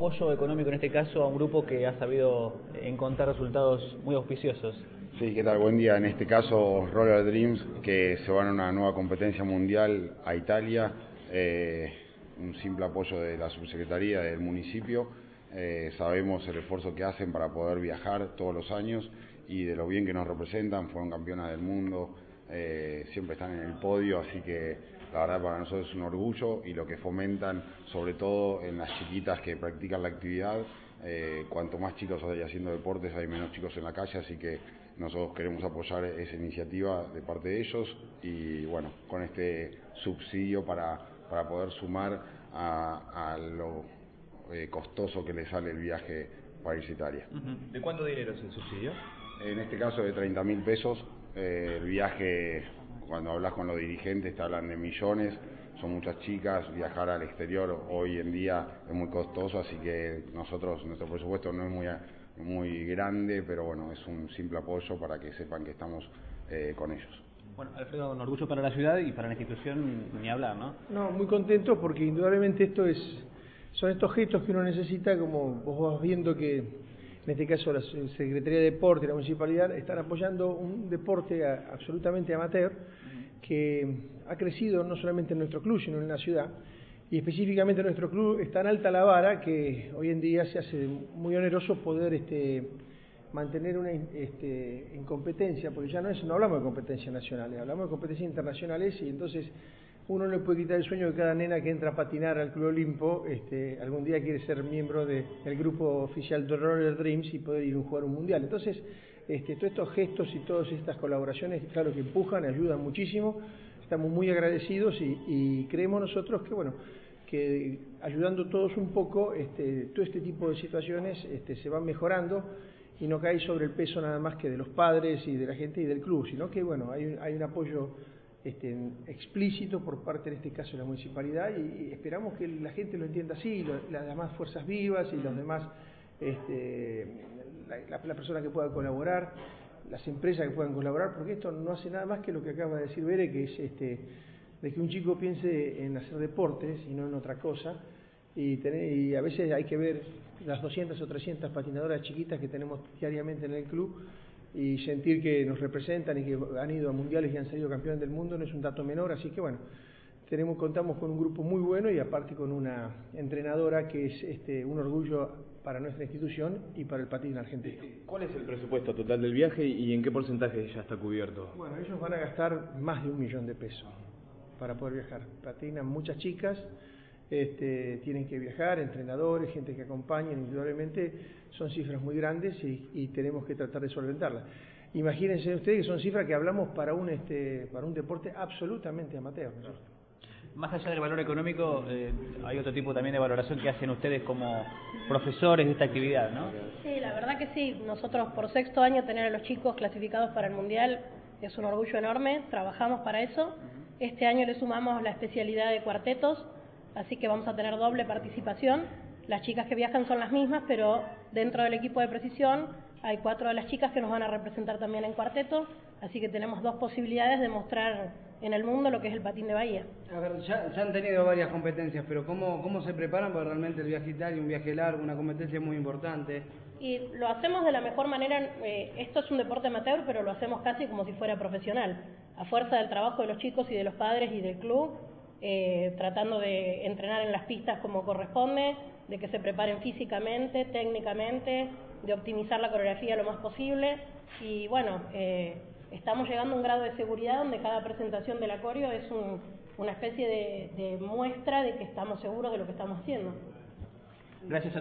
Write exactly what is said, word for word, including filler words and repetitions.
apoyo económico en este caso a un grupo que ha sabido encontrar resultados muy auspiciosos. Sí, ¿qué tal? Buen día. En este caso, Roller Dreams, que se van a una nueva competencia mundial a Italia. Eh, un simple apoyo de la subsecretaría del municipio. Eh, sabemos el esfuerzo que hacen para poder viajar todos los años y de lo bien que nos representan. Fueron campeonas del mundo, eh, siempre están en el podio, así que la verdad para nosotros es un orgullo, y lo que fomentan, sobre todo en las chiquitas que practican la actividad. Eh, cuanto más chicos hay haciendo deportes, hay menos chicos en la calle, así que nosotros queremos apoyar esa iniciativa de parte de ellos y bueno, con este subsidio para, para poder sumar a, a lo eh, costoso que le sale el viaje para irse a Italia. Uh-huh. ¿De cuánto dinero es el subsidio? En este caso de treinta mil pesos. Eh, el viaje, cuando hablas con los dirigentes, te hablan de millones. Son muchas chicas, viajar al exterior hoy en día es muy costoso, así que nosotros, nuestro presupuesto no es muy, muy grande, pero bueno, es un simple apoyo para que sepan que estamos eh, con ellos. Bueno, Alfredo, un orgullo para la ciudad y para la institución ni hablar, ¿no? No, muy contento porque indudablemente esto es, son estos gestos que uno necesita, como vos vas viendo que en este caso la Secretaría de Deporte y la Municipalidad están apoyando un deporte a, absolutamente amateur que ha crecido no solamente en nuestro club, sino en la ciudad, y específicamente en nuestro club es tan alta la vara que hoy en día se hace muy oneroso poder este, mantener una este, en competencia, porque ya no es, no hablamos de competencias nacionales, hablamos de competencias internacionales, y entonces uno no le puede quitar el sueño de cada nena que entra a patinar al Club Olimpo, este, algún día quiere ser miembro de, del grupo oficial de Roller Dreams y poder ir a jugar un mundial. Entonces, este, todos estos gestos y todas estas colaboraciones, claro que empujan, ayudan muchísimo, estamos muy agradecidos y, y creemos nosotros que, bueno, que ayudando todos un poco, este, todo este tipo de situaciones este, se van mejorando y no cae sobre el peso nada más que de los padres y de la gente y del club, sino que, bueno, hay, hay un apoyo Este, explícito por parte, en este caso, de la municipalidad, y, y esperamos que la gente lo entienda así, lo, las demás fuerzas vivas y los demás, este, la, la, la persona que pueda colaborar, las empresas que puedan colaborar, porque esto no hace nada más que lo que acaba de decir Bere, que es este, de que un chico piense en hacer deportes y no en otra cosa, y, tener, y a veces hay que ver las doscientas o trescientas patinadoras chiquitas que tenemos diariamente en el club, y sentir que nos representan y que han ido a mundiales y han salido campeones del mundo no es un dato menor, así que bueno, tenemos, contamos con un grupo muy bueno y aparte con una entrenadora que es este, un orgullo para nuestra institución y para el patín argentino. ¿Cuál es el presupuesto total del viaje y en qué porcentaje ya está cubierto? Bueno, ellos van a gastar más de un millón de pesos para poder viajar. Patinan muchas chicas, Este, tienen que viajar, entrenadores, gente que acompañen, indudablemente son cifras muy grandes y, y tenemos que tratar de solventarlas. Imagínense ustedes que son cifras que hablamos para un este, para un deporte absolutamente amateur, ¿no? Más allá del valor económico, eh, hay otro tipo también de valoración que hacen ustedes como profesores de esta actividad, ¿no? Sí, la verdad que sí. Nosotros por sexto año tener a los chicos clasificados para el Mundial es un orgullo enorme, trabajamos para eso. Este año le sumamos la especialidad de cuartetos, así que vamos a tener doble participación. Las chicas que viajan son las mismas, pero dentro del equipo de precisión hay cuatro de las chicas que nos van a representar también en cuarteto, así que tenemos dos posibilidades de mostrar en el mundo lo que es el patín de Bahía. A ver, ya, ya han tenido varias competencias, pero ¿cómo, cómo se preparan para realmente el viaje a Italia, un viaje largo, una competencia muy importante? Y lo hacemos de la mejor manera. Eh, esto es un deporte amateur, pero lo hacemos casi como si fuera profesional, a fuerza del trabajo de los chicos y de los padres y del club. Eh, tratando de entrenar en las pistas como corresponde, de que se preparen físicamente, técnicamente, de optimizar la coreografía lo más posible y bueno, eh, estamos llegando a un grado de seguridad donde cada presentación del acorio es un, una especie de, de muestra de que estamos seguros de lo que estamos haciendo. Gracias a